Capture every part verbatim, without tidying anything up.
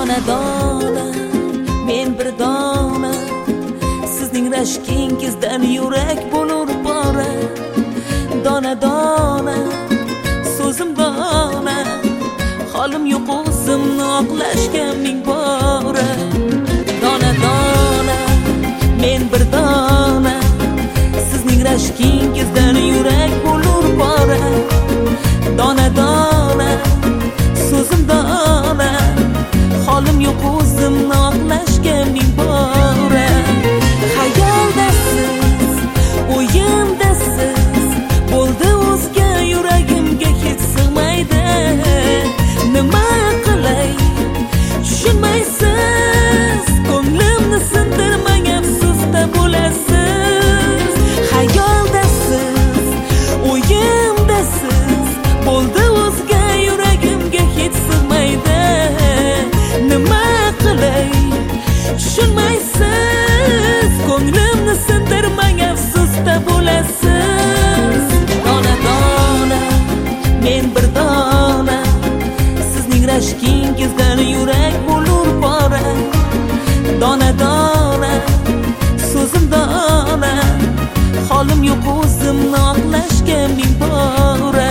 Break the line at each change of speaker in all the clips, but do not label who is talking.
Dona dona men bir dona, sizning rashkingizdan yurak bo'lur pora. Dona dona so'zim dona, holim yo'q o'zimni oqlashga ming bora. Dona dona men bir dona, sizning rashkingizdan yurak bo'lur pora. Dona dona so'zim dona, holim yo'q o'zimni oqlashga ming bora. Xayaldasiz, o'yimdasiz, bo'ldi o'zga yuragimga hech sig'maydi. Nima qilay tushunmaysiz, ko'nglimni sindirmang afsusda bo'lasiz. Xayaldasiz, o'yimdasiz, bo'ldi o'zga yuragimga hech sig'maydi. Nima qilay tushunmaysiz, ko'nglimni sindirmang afsusda bo'lasiz. Dona dona men bir dona, sizning rashkingizdan yurak bo'lur pora. Dona dona so'zim dona, holim yo'q o'zimni oqlashga ming bora.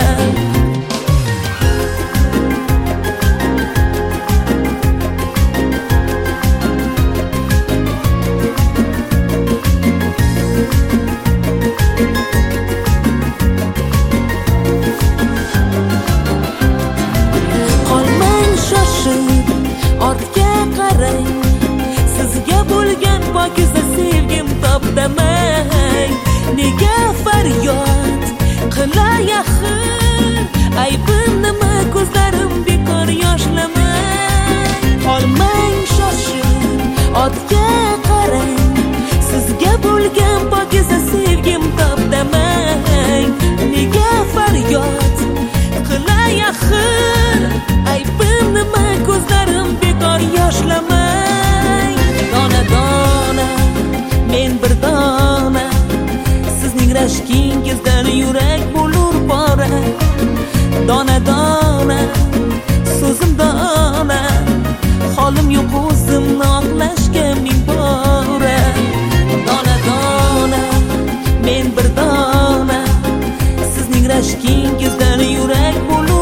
Ortga qarang, sizga bo'lgan pokiza sevgim topdamang. Nega faryod qilay axir, aybim nima, ko'zlarim bekor yoshlamang. Qolmang shoshib, ortga qarang, sizga bo'lgan pokiza sevgim topdamang. Nega faryod qilay axir, aybim nima, ko'zlarim bekor yoshlamang. Dona dona men bir dona, sizning rashkingizdan yurak bo'lur pora. Dona dona so'zim dona, holim yo'q o'zimni oqlashga ming bora. Dona dona men bir dona, sizning rashkingizdan yurak bo'lur